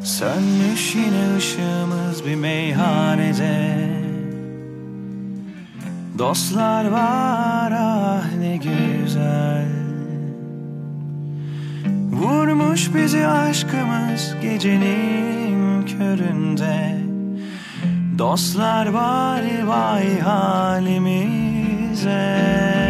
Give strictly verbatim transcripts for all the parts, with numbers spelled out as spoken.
Sönmüş yine ışığımız bir meyhanede. Dostlar var ah ne güzel. Vurmuş bizi aşkımız gecenin köründe. Dostlar var vay halimize.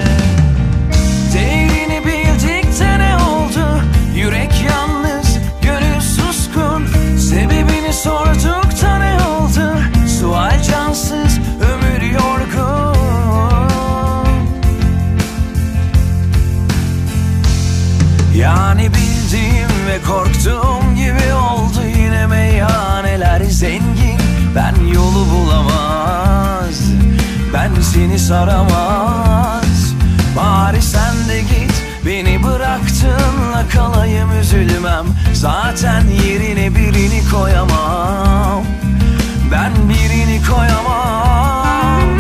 Değerini bildik de ne oldu? Yürek yalnız, gönül suskun. Sebebini sorduk da ne oldu? Sual cansız, ömür yorgun. Yani bildiğim ve korktuğum gibi oldu. Yine meyhaneler zengin, ben yolu bulamaz, ben seni saramaz. Bari sen de git, beni bıraktığınla kalayım üzülmem. Zaten yerine birini koyamam, ben birini koyamam.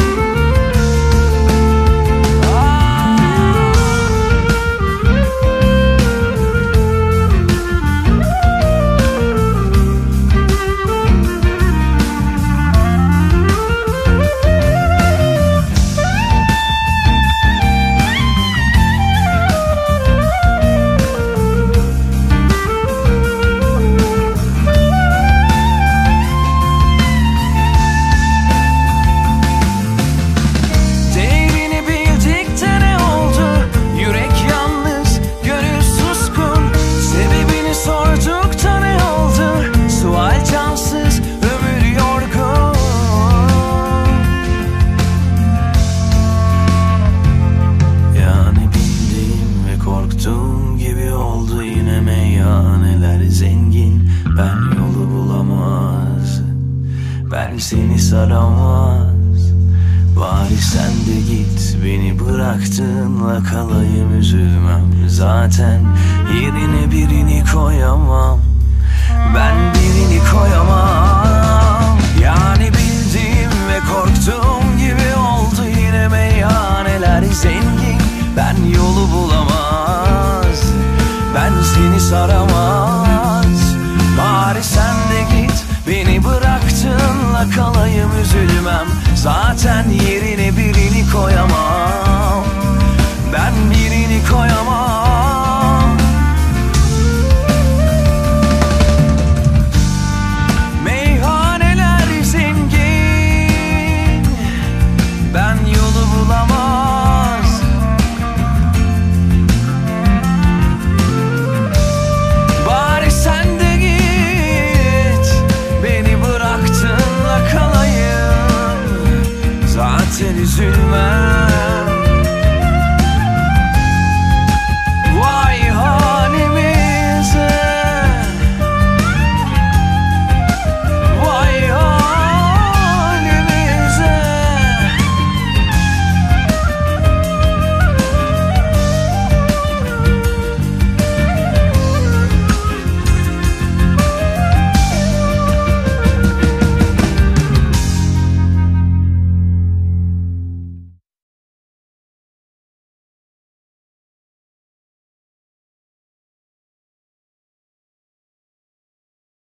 Ben seni saramaz. Bari sen de git, beni bıraktığınla kalayım üzülmem. Zaten yerine birini koyamam, ben birini koyamam. Yani bildiğim ve korktuğum gibi oldu. Yine meyhaneler zengin, ben yolu bulamaz, ben seni saramaz. Bari sen de git, beni bıraktığınla kalayım üzülmem. Zaten yerine birini koyamam, ben birini koyamam.